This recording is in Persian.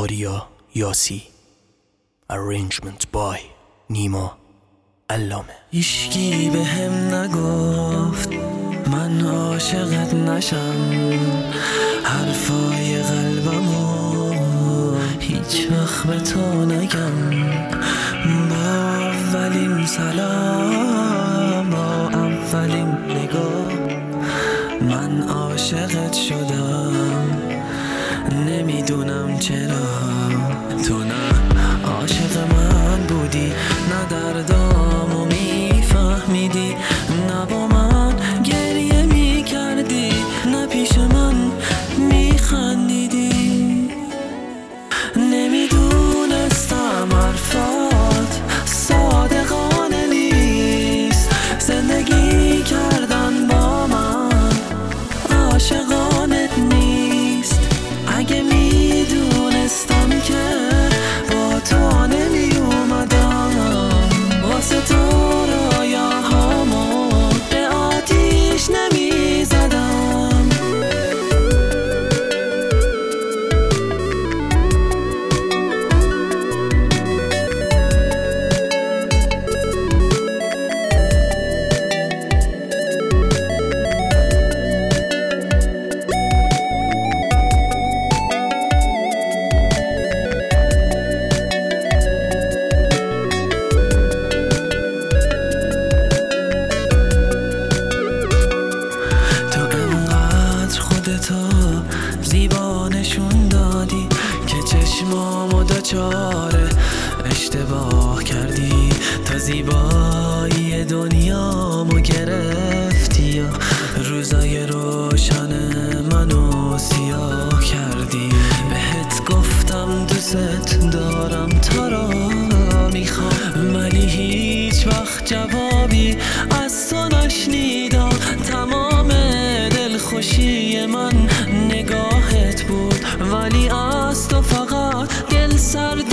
آریا یاسی. Arrangement by نیما علامه. هیچکی به هم نگفت من عاشقت نشم، حرفای قلبمو هیچ وقت به تو نگم. با اولین سلام، با اولین نگاه من عاشقت شدم، نمیدونم چرا. تو نه عاشق من بودی، نه دردامو میفهمیدی، نه با من گریه میکردی، نه پیش من میخندیدی. نمیدونستم حرفات صادقانه نیست، زندگی کردن با من عاشقانت نیست. اگه میدونستم که با تو نمی اومدم، واسه تو رویاهامو به آتیش نمی زدم. تو زیبا نشون دادی که چشمامو دچار اشتباه کردی، تا زیبایی دنیامو گرفتی و روزای روشن منو سیاه کردی. بهت گفتم دوست دارم، تو رو میخوام، ولی هیچ وقت جوابی از تو نشنیدم. تمام خوشی من نگاهت بود، ولی از تو فقط دل سرد